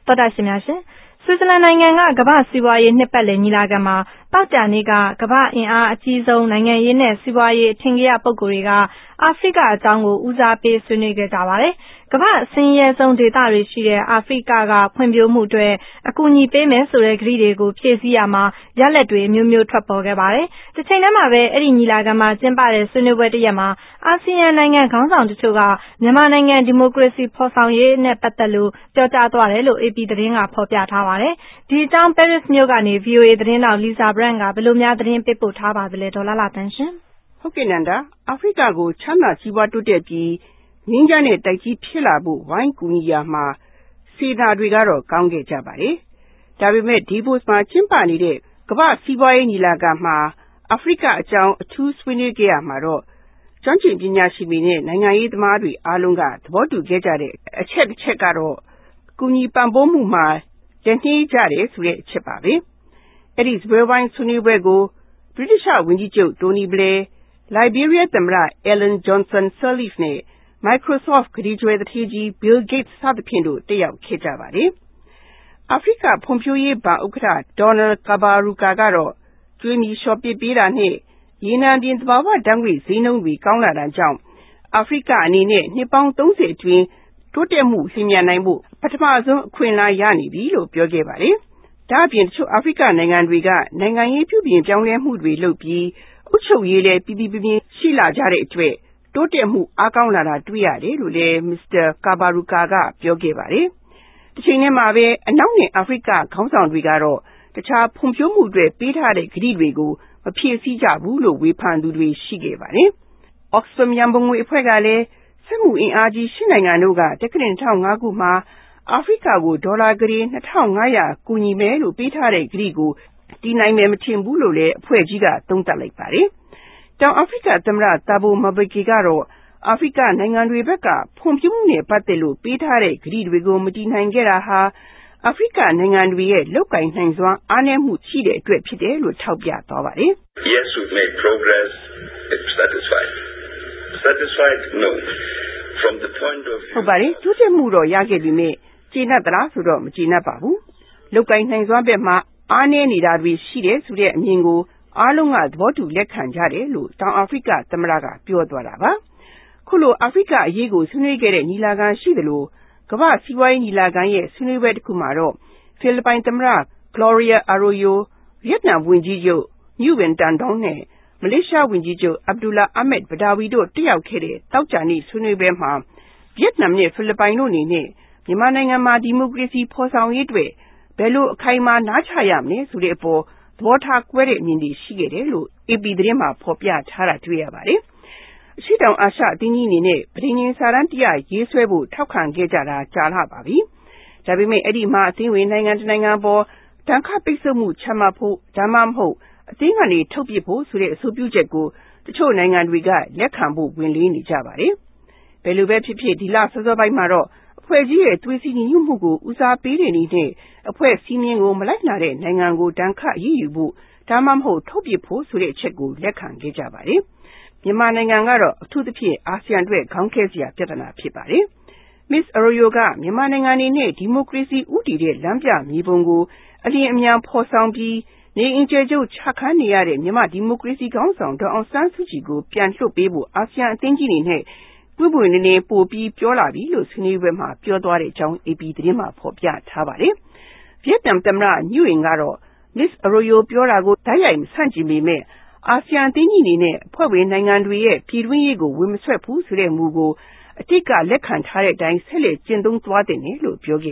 တော်တာရှင်များရှင်ဆွစ်ဇာလန်နိုင်ငံကကမ္ဘာစီးပွားရေးနှစ်ပတ်လည်ညီလာခံမှာတောက်ကြနေ့ကကမ္ဘာအင်အားအကြီးဆုံးနိုင်ငံရေးနဲ့စီးပွားရေးအထင်ကရပုဂ္ဂိုလ်တွေကအာဖရိကအကြောင်းကိုဦးစားပေးဆွေးနွေးခဲ့ကြပါတယ်။ကမ္ဘာအဆင်းရဲဆုံးဒေသတွေရှိတဲ့အာဖရိကကဖွံ့ဖြိုးမှုအတွက်အကူအညီပေးမယ်ဆိုတဲ့ကတိတွေကိုဖြည့်ဆည်းရမှာရလဒ်တွေအမျိုးမျိုးထွက်ပေါ်ခဲ့ပါတယ်။တစ်ချိန်တည်းမှာပဲအဲ့ဒီညီလာခံမှာကျင်းပတဲ့ဆွေးနွေးပွဲတစ်ရက်မှာအာဆီယံနိုင်ငံခေါင်းဆောင်တချို့ကမြန်မာနိုင်ငံဒီမိုကရေစီဖော်ဆောင်ရေးနဲ့ပတ်သက်လို့ပြောကြားသွားတယ်လို့ AP သတင်းကဖော်ပြထားပါတယ်။ဒီအကြောင်း Paris မြို့ကနေ VOA သတင်းတော် Lisa Brand ကဘယ်လိုများသတင်းပေးပို့ထားပါသလဲဒေါ်လာတန်းရှင်။ဟုတ်ကဲ့နန္ဒာအာဖရိကကိုချမ်းသာကြီးပွားတိုးတက်ပြီးငြိမ်းချမ်းတဲ့တိုက်ကြီးဖြစ်လာဖို့ဝိုင်းကူညီရာမှာစေနာတွေကတော့ကောင်းခဲ့ကြပါတယ်။ဒါပေမဲ့ဒီဘို့မှာကျင်းပနေတဲ့ကမ္ဘာစီးပွားရေးညီလာခံမှာအာဖရိကအကြောင်းအထူးဆွေးနွေးခဲ့ရမှာတော့ကျွမ်းကျင်ပညာရှင်တွေနဲ့နိုင်ငံရေးသမားတွေအားလုံးကသဘောတူခဲ့ကြတဲ့အချက်တစ်ချက်ကတော့ကူညီပံ့ပိုးမှုမှာလက်နှေးကြတယ်ဆိုတဲ့အချက်ပါပဲ။အဲ့ဒီစပွဲဝိုင်းဆွေးနွေးပွဲကိုဗြိတိရှဝန်ကြီးချုပ်တိုနီဘလဲLiberia သမ္မတ Ellen Johnson Sirleaf နဲ့ Microsoft ကုဋေကြွယ်သူဌေးကြီး Bill Gates စသဖြင့်တို့တက်ရောက်ခဲ့ကြပါတယ်။အာဖရိကဖွံ့ဖြိုးရေးဘဏ်ဥက္ကဋ္ဌ Donald Kaberuka ကတော့ကျွေးမီလျှော်ပစ်ပေးတာနဲ့ရေနံပြင်သဘာဝဓာတ်ငွေ့ဈေးနှုန်းတွေကောင်းလာတာကြောင့်အာဖရိကအနေနဲ့နှစ်ပေါင်း30အတွင်းတိုးတက်မှုလျင်မြန်နိုင်ဖို့ပထမဆုံးအခွင့်အလမ်းရနေပြီလို့ပြောခဲ့ပါတယ်။ဒါ့အပြင်တချို့အာဖရိကနိုင်ငံတွေကနိုင်ငံရေးပြုပြင်ပြောင်းလဲမှုတွေလုပ်ပြီးအုပ်ချုပ်ရေးလည်းပြည်ပြင်းရှိလာကြတဲ့အတွက်တိုးတက်မှုအားကောင်းလာတာတွေ့ရတယ်လို့လည်း Mr. Kaberuka ကပြောခဲ့ပါတယ်။ဒီချိန်ထဲမှာပဲအနောက်နဲ့အာဖရိကခေါင်းဆောင်တွေကတော့တခြားဖွံ့ဖြိုးမှုတွေပေးထားတဲ့ကတိတွေကိုမဖြည့်ဆည်းကြဘူးလို့ဝေဖန်သူတွေရှိခဲ့ပါတယ်။ Oxfam ရန်ပုံငွေအဖွဲ့ကလည်းစက်မှုအင်အားကြီး၈နိုင်ငံတို့ကတက္ကရာ2005ခုမှာအာဖရိကကိုဒေါ်လာကုဋေ2500ကူညီမယ်လို့ပေးထားတဲ့ကတိကိုတည်နိုင်မယ်မထင်ဘူးလို့လည်းအဖွဲ့ကြီးကသုံးသပ်လိုက်ပါတယ်။တောင်အာဖရိကသမ္မတThabo Mbekiကတော့အာဖရိကနိုင်ငံတွေဘက်ကဖွံ့ဖြိုးမှုနဲ့ပတ်သက်လို့ပေးထားတဲ့ကတိတွေကိုမတည်နိုင်ခဲ့တာဟာအာဖရိကနိုင်ငံတွေရဲ့လုပ်ကိုင်နိုင်စွမ်းအားနည်းမှုရှိတဲ့အတွက်ဖြစ်တယ်လို့ထောက်ပြသွားပါတယ်။ Yes, we've made progress. It's satisfied. Satisfied? No. From the point of view ဟုတ်ပါတယ်တိုးတက်မှုတော့ရခဲ့ပြီမဲ့ကျေနပ်သလားဆိုတော့မကျေနပ်ပါဘူး။လုပ်ကိုင်နိုင်စွမ်းဘက်မှာအားနည်းနေတာတွေရှိတယ်ဆိုတဲ့အမြင်ကိုအားလုံးကသဘောတူလက်ခံကြတယ်လို့တောင်အာဖရိကသမ္မတကပြောသွားတာပါ။ခုလိုအာဖရိကအရေးကိုဆွေးနွေးခဲ့တဲ့ညီလာခံရှိသလိုကမ္ဘာစီးပွားရေးညီလာခံရဲ့ဆွေးနွေးပွဲတစ်ခုမှာတော့ဖိလစ်ပိုင်သမ္မတ Gloria Arroyo ဗီယက်နမ်ဝန်ကြီးချုပ် Nguyen Tan Dung နဲ့မလေးရှားဝန်ကြီးချုပ် Abdullah Ahmed Badawi တို့တက်ရောက်ခဲ့တဲ့တောက်ကြနေ့ဆွေးနွေးပွဲမှာဗီယက်နမ်နဲ့ဖိလစ်ပိုင်တို့အနေနဲ့မြန်မာနိုင်ငံမှာဒီမိုကရေစီဖော်ဆောင်ရေးအတွက်ဘယ်လိုအခိုင်အမာနားချရမလဲဆိုတဲ့အပေါ်သဘောထားကွဲတဲ့အမြင်တွေရှိခဲ့တယ်လို့ AP သတင်းမှာဖော်ပြထားတာတွေ့ရပါတယ်။အရှေ့တောင်အာရှအသင်းကြီးအနေနဲ့ပဋိညာဉ်စာတမ်းတရားရေးဆွဲဖို့ထောက်ခံခဲ့ကြတာကြာလှပါပြီ။ဒါပေမဲ့အဲ့ဒီမှာအသင်းဝင်နိုင်ငံတနိုင်ငံပေါ်ဒဏ်ခတ်ပိတ်ဆို့မှုချမှတ်ဖို့ဒါမှမဟုတ်အသင်းကနေထုတ်ပစ်ဖို့ဆိုတဲ့အဆိုပြုချက်ကိုတချို့နိုင်ငံတွေကလက်ခံဖို့ဝန်လေးနေကြပါတယ်။ဘယ်လိုပဲဖြစ်ဖြစ်ဒီလစောစောပိုင်းမှာတော့အဖွဲ့ကြီးရဲ့သွေးစည်းညီညွတ်မှုကိုဦးစားပေးတဲ့အနေနဲ့အဖွဲ့စည်းမျဉ်းကိုမလိုက်နာတဲ့နိုင်ငံကိုဒဏ်ခတ်အရေးယူဖို့ဒါမှမဟုတ်ထုတ်ပစ်ဖို့ဆိုတဲ့အချက်ကိုလက်ခံခဲ့ကြပါတယ်။မြန်မာနိုင်ငံကတော့အထူးသဖြင့်အာဆီယံအတွက်ခေါင်းခဲစရာပြဿနာဖြစ်ပါတယ်။ Ms. Arroyo ကမြန်မာနိုင်ငံအနေနဲ့ဒီမိုကရေစီဦးတည်တဲ့လမ်းပြမြေပုံကိုအလျင်အမြန်ဖော်ဆောင်ပြီးနေအင်ကျယ်ချုပ်ချခန်းနေရတဲ့မြန်မာဒီမိုကရေစီခေါင်းဆောင်ဒေါ်အောင်ဆန်းစုကြည်ကိုပြန်လွှတ်ပေးဖို့အာဆီယံအသင်းကြီးအနေနဲ့ပွင့်ပွင့်လင်းလင်းပို့ပြီးပြောလာပြီလို့ဆွေးနွေးပွဲမှာပြောသွားတဲ့အကြောင်း AP သတင်းမှာဖော်ပြထားပါတယ်။ဗီယက်နမ်သမ္မတNguyenကတော့ Ms. Arroyo ပြောတာကိုတိုက်ရိုက်မဆန့်ကျင်ပေမဲ့အာဆီယံအသင်းကြီးအနေနဲ့အဖွဲ့ဝင်နိုင်ငံတွေရဲ့ပြည်တွင်းရေးကိုဝင်မဆွတ်ဘူးဆိုတဲ့မူကိုအတိတ်ကလက်ခံထားတဲ့အတိုင်းဆက်လက်ကျင့်သုံးသွားတယ်လို့ပြောခဲ့